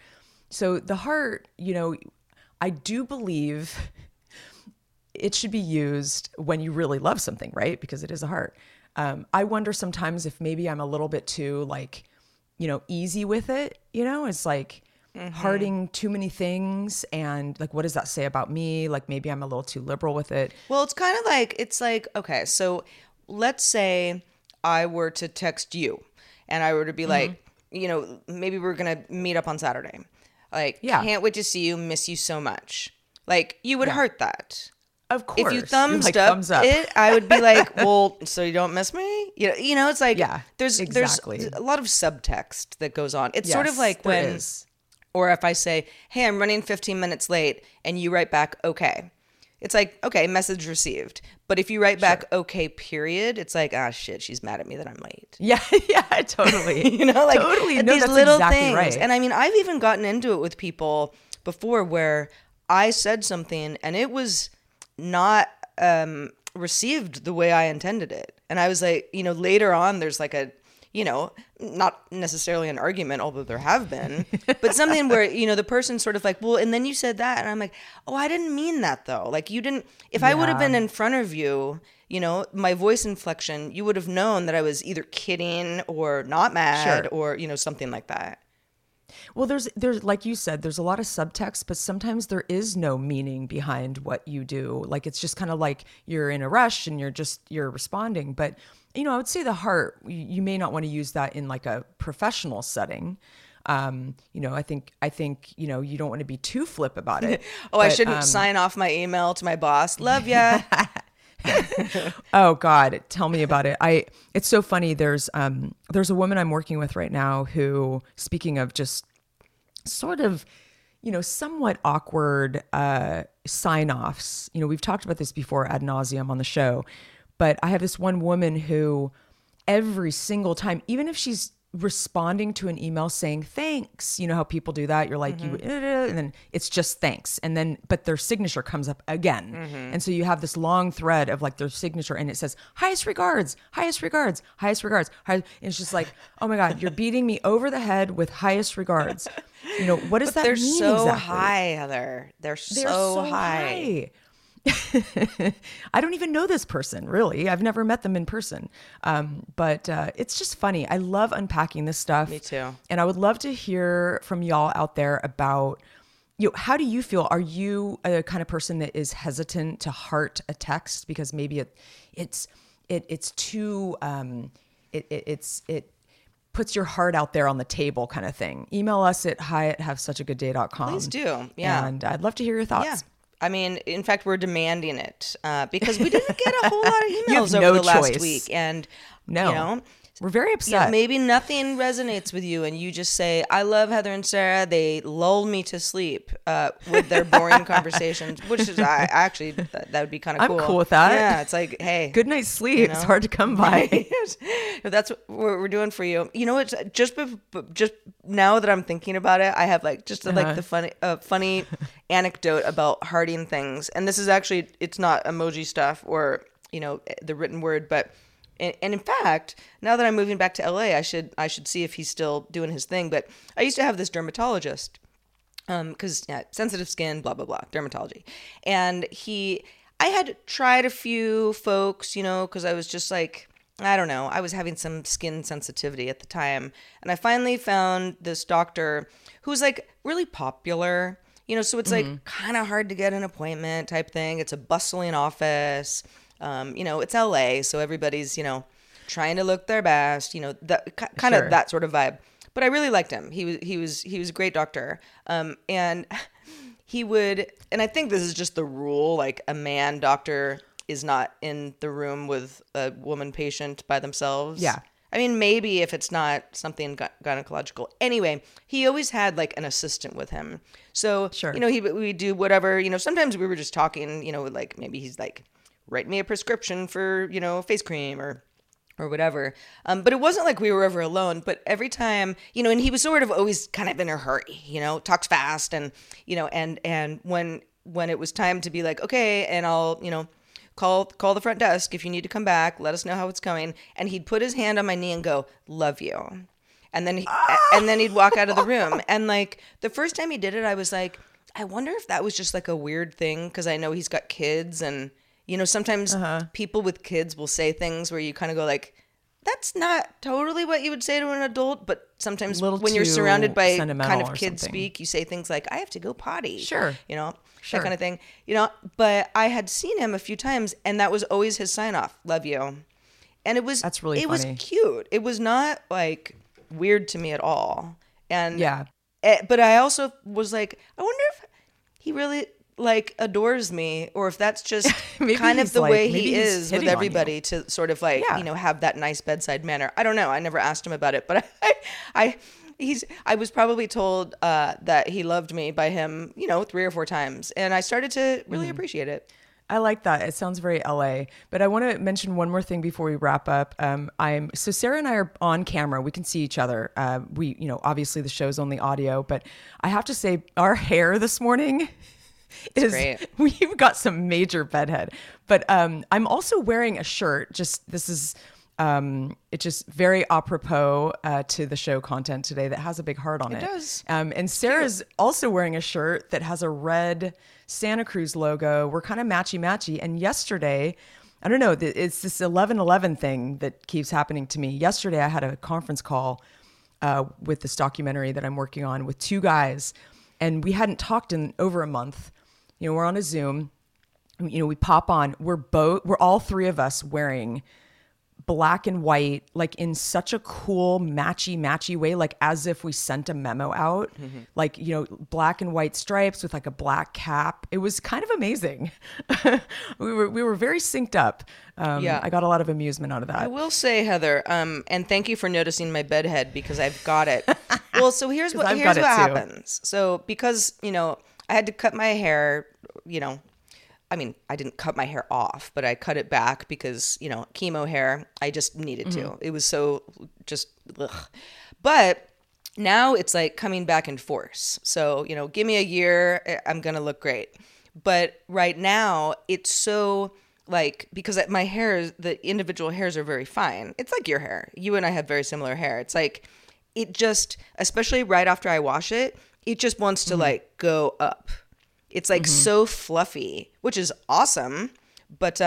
I do believe it should be used when you really love something, right? Because it is a heart. I wonder sometimes if maybe I'm a little bit too easy with it. It's like hearting too many things. And like, what does that say about me? Like maybe I'm a little too liberal with it. Well, it's kind of like, okay, so let's say I were to text you and I were to be like, maybe we're going to meet up on Saturday. Like, can't wait to see you, miss you so much. Like, you would heart that. Of course. If you thumbs up it, I would be like, well, so you don't miss me? It's like, there's a lot of subtext that goes on. It's sort of like when, or if I say, hey, I'm running 15 minutes late, and you write back, okay. It's like, okay, message received. But if you write back, okay, period, it's like, ah, shit, she's mad at me that I'm late. Yeah, totally. Totally. No, these that's little exactly things. right. And I mean, I've even gotten into it with people before where I said something and it was not received the way I intended it. And I was like, later on, there's like a, not necessarily an argument, although there have been, but something where, the person's sort of like, well, and then you said that. And I'm like, oh, I didn't mean that though. Like you didn't, if I would have been in front of you, my voice inflection, you would have known that I was either kidding or not mad or, something like that. Well, there's like you said, there's a lot of subtext, but sometimes there is no meaning behind what you do. Like it's just kind of like you're in a rush and you're responding. But I would say the heart, you may not want to use that in like a professional setting. I think you don't want to be too flip about it. I shouldn't sign off my email to my boss. Love ya. Oh God, tell me about it. It's so funny. There's a woman I'm working with right now who, speaking of just sort of, somewhat awkward sign-offs. We've talked about this before ad nauseum on the show, but I have this one woman who every single time, even if she's responding to an email saying thanks, how people do that, you're like, and then it's just thanks, and then but their signature comes up again, and so you have this long thread of like their signature, and it says highest regards, highest regards, highest regards, and it's just like, oh my God, you're beating me over the head with highest regards. What does that mean? They're so exactly? high, Heather. They're so high. I don't even know this person, really. I've never met them in person. But it's just funny. I love unpacking this stuff. Me too. And I would love to hear from y'all out there about, how do you feel? Are you a kind of person that is hesitant to heart a text because maybe it's too, it puts your heart out there on the table kind of thing? Email us at hi@havesuchagoodday.com. Please do. Yeah. And I'd love to hear your thoughts. Yeah. I mean, in fact, we're demanding it because we didn't get a whole lot of emails over the choice. Last week. And, no. We're very upset. Maybe nothing resonates with you and you just say, I love Heather and Sarah. They lull me to sleep with their boring conversations, which is actually, that would be kind of cool. I'm cool with that. Yeah, it's like, hey. Good night's sleep. It's hard to come by. If that's what we're doing for you. It's just now that I'm thinking about it, I have like just like the funny anecdote about hearting things. And this is actually, it's not emoji stuff or, the written word, but and in fact, now that I'm moving back to LA, I should see if he's still doing his thing. But I used to have this dermatologist, because sensitive skin, blah blah blah, dermatology, and I had tried a few folks, because I was just like, I don't know, I was having some skin sensitivity at the time, and I finally found this doctor who's like really popular, so it's like kind of hard to get an appointment type thing. It's a bustling office. It's LA, so everybody's, trying to look their best, that kind of that sort of vibe. But I really liked him. He was a great doctor. And he would, and I think this is just the rule, like a man doctor is not in the room with a woman patient by themselves. Yeah. I mean, maybe if it's not something gynecological. Anyway, he always had like an assistant with him. So, sure. We do whatever, sometimes we were just talking, like maybe he's like write me a prescription for, face cream or whatever. But it wasn't like we were ever alone. But every time, and he was sort of always kind of in a hurry, talks fast. And, and when it was time to be like, okay, and I'll, call the front desk if you need to come back, let us know how it's going. And he'd put his hand on my knee and go, love you. And then he'd walk out of the room. And like the first time he did it, I was like, I wonder if that was just like a weird thing. Cause I know he's got kids and, sometimes people with kids will say things where you kind of go like, that's not totally what you would say to an adult. But sometimes when you're surrounded by kind of kid speak, you say things like, I have to go potty. Sure. That kind of thing. But I had seen him a few times and that was always his sign off. Love you. And that's really funny. Was cute. It was not like weird to me at all. And but I also was like, I wonder if he really like adores me or if that's just kind of the way he is with everybody to sort of like, have that nice bedside manner. I don't know. I never asked him about it, but I was probably told that he loved me by him, 3 or 4 times. And I started to really appreciate it. I like that. It sounds very LA. But I want to mention one more thing before we wrap up. So Sarah and I are on camera. We can see each other. We, obviously the show's only audio, but I have to say our hair this morning is great. We've got some major bedhead. But I'm also wearing a shirt. It's just very apropos to the show content today that has a big heart on it. It does. And Sarah's also wearing a shirt that has a red Santa Cruz logo. We're kind of matchy-matchy. And yesterday, I don't know, it's this 11/11 thing that keeps happening to me. Yesterday, I had a conference call with this documentary that I'm working on with 2 guys. And we hadn't talked in over a month. We're on a Zoom. We pop on. We're all 3 of us wearing black and white, like in such a cool matchy way, like as if we sent a memo out, like, black and white stripes with like a black cap. It was kind of amazing. we were very synced up. I got a lot of amusement out of that. I will say, Heather, and thank you for noticing my bedhead because I've got it. Well, so here's what happens. So because, I had to cut my hair, I didn't cut my hair off, but I cut it back because, chemo hair, I just needed to. It was so just, ugh. But now it's like coming back in force. So, give me a year, I'm going to look great. But right now it's so like, because my hair, the individual hairs are very fine. It's like your hair. You and I have very similar hair. It's like, it just, especially right after I wash it, it just wants to like go up. It's like so fluffy, which is awesome. But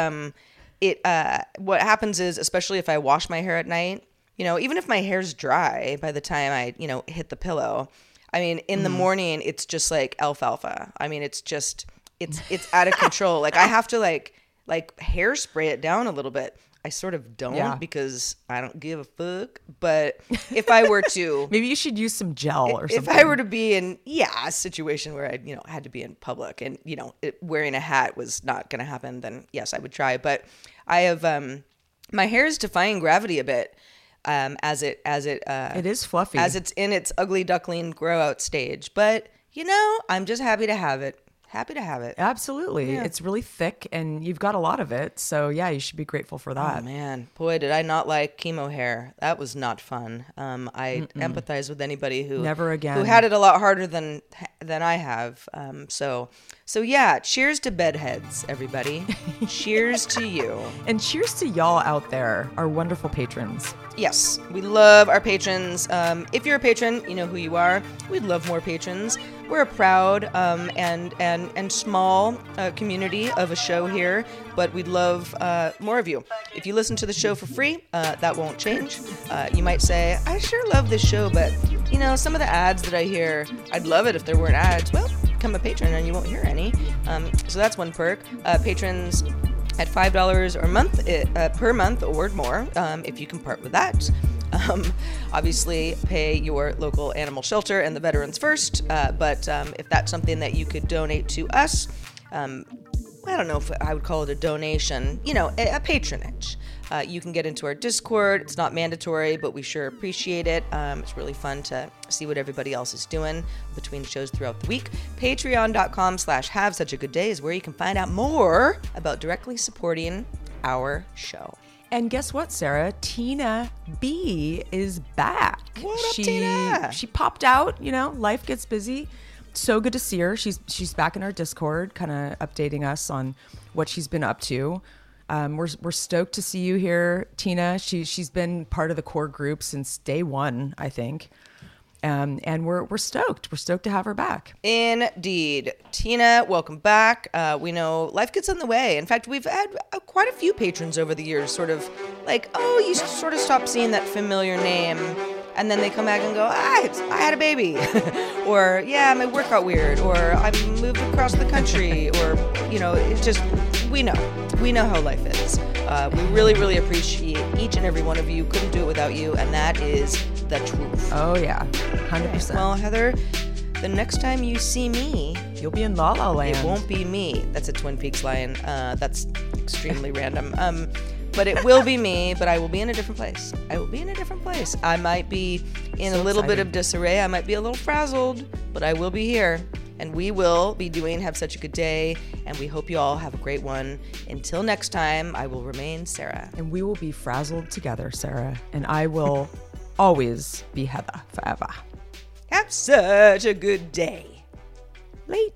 what happens is, especially if I wash my hair at night, even if my hair's dry by the time I, hit the pillow, in the morning, it's just like alfalfa. It's just, it's out of control. Like I have to like hairspray it down a little bit. I sort of don't because I don't give a fuck. But if I were to, maybe you should use some gel or something. If I were to be in a situation where I had to be in public and wearing a hat was not going to happen, then yes, I would try. But I have my hair is defying gravity a bit as it is fluffy as it's in its ugly duckling grow out stage. But I'm just happy to have it. Happy to have it. Absolutely. Yeah. It's really thick and you've got a lot of it. So yeah, you should be grateful for that. Oh man, boy, did I not like chemo hair. That was not fun. I empathize with anybody who never again who had it a lot harder than I have. So yeah, cheers to bedheads, everybody. Cheers to you. And cheers to y'all out there, our wonderful patrons. Yes, we love our patrons. If you're a patron, you know who you are. We'd love more patrons. We're a proud and small community of a show here, but we'd love more of you. If you listen to the show for free, that won't change. You might say, I sure love this show, but some of the ads that I hear, I'd love it if there weren't ads. Well, become a patron and you won't hear any. So that's one perk. Patrons at $5 per month or more, if you can part with that. Obviously, pay your local animal shelter and the veterans first. But if that's something that you could donate to us, I don't know if I would call it a donation, a patronage. You can get into our Discord. It's not mandatory, but we sure appreciate it. It's really fun to see what everybody else is doing between shows throughout the week. Patreon.com/havesuchagoodday is where you can find out more about directly supporting our show. And guess what, Sarah? Tina B is back. What up, Tina? She popped out, life gets busy. So good to see her. She's back in our Discord, kind of updating us on what she's been up to. We're stoked to see you here, Tina. She's been part of the core group since day one, I think. And we're stoked. We're stoked to have her back. Indeed. Tina, welcome back. We know life gets in the way. In fact, we've had quite a few patrons over the years sort of like, oh, you sort of stop seeing that familiar name. And then they come back and go, I had a baby. Or, yeah, my work got weird. Or I moved across the country. Or, it's just, we know how life is. We really, really appreciate each and every one of you. Couldn't do it without you. And that is the truth. Oh, yeah. 100%. Well, Heather, the next time you see me, you'll be in La La Land. It won't be me. That's a Twin Peaks line. That's extremely random. But it will be me, but I will be in a different place. I might be in a little bit of disarray. I might be a little frazzled, but I will be here. And we will be doing Have Such a Good Day. And we hope you all have a great one. Until next time, I will remain Sarah. And we will be frazzled together, Sarah. And I will always be Heather forever. Have such a good day. Late.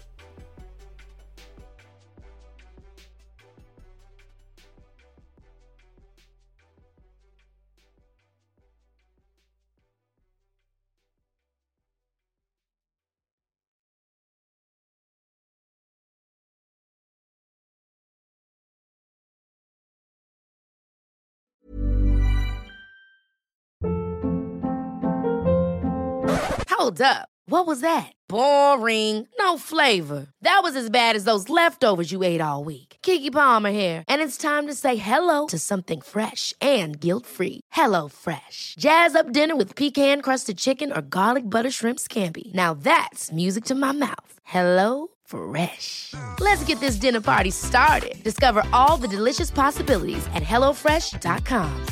Hold up. What was that? Boring. No flavor. That was as bad as those leftovers you ate all week. Keke Palmer here, and it's time to say hello to something fresh and guilt-free. Hello Fresh. Jazz up dinner with pecan-crusted chicken or garlic butter shrimp scampi. Now that's music to my mouth. Hello Fresh. Let's get this dinner party started. Discover all the delicious possibilities at HelloFresh.com.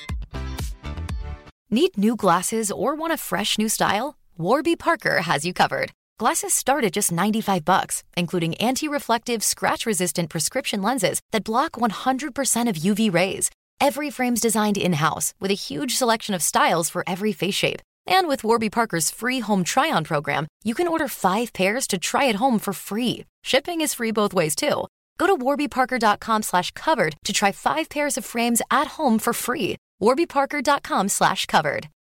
Need new glasses or want a fresh new style? Warby Parker has you covered. Glasses start at just $95, including anti-reflective, scratch-resistant prescription lenses that block 100% of UV rays. Every frame's designed in-house with a huge selection of styles for every face shape. And with Warby Parker's free home try-on program, you can order 5 pairs to try at home for free. Shipping is free both ways, too. Go to warbyparker.com/covered to try 5 pairs of frames at home for free. warbyparker.com/covered.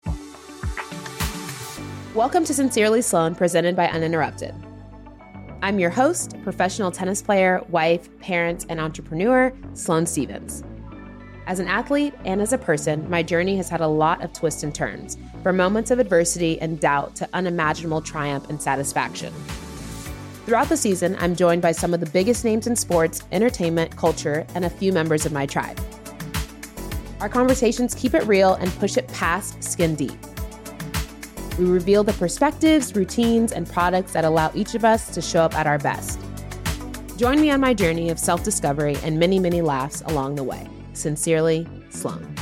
Welcome to Sincerely Sloan, presented by Uninterrupted. I'm your host, professional tennis player, wife, parent, and entrepreneur, Sloane Stevens. As an athlete and as a person, my journey has had a lot of twists and turns, from moments of adversity and doubt to unimaginable triumph and satisfaction. Throughout the season, I'm joined by some of the biggest names in sports, entertainment, culture, and a few members of my tribe. Our conversations keep it real and push it past skin deep. We reveal the perspectives, routines, and products that allow each of us to show up at our best. Join me on my journey of self-discovery and many, many laughs along the way. Sincerely, Sloane.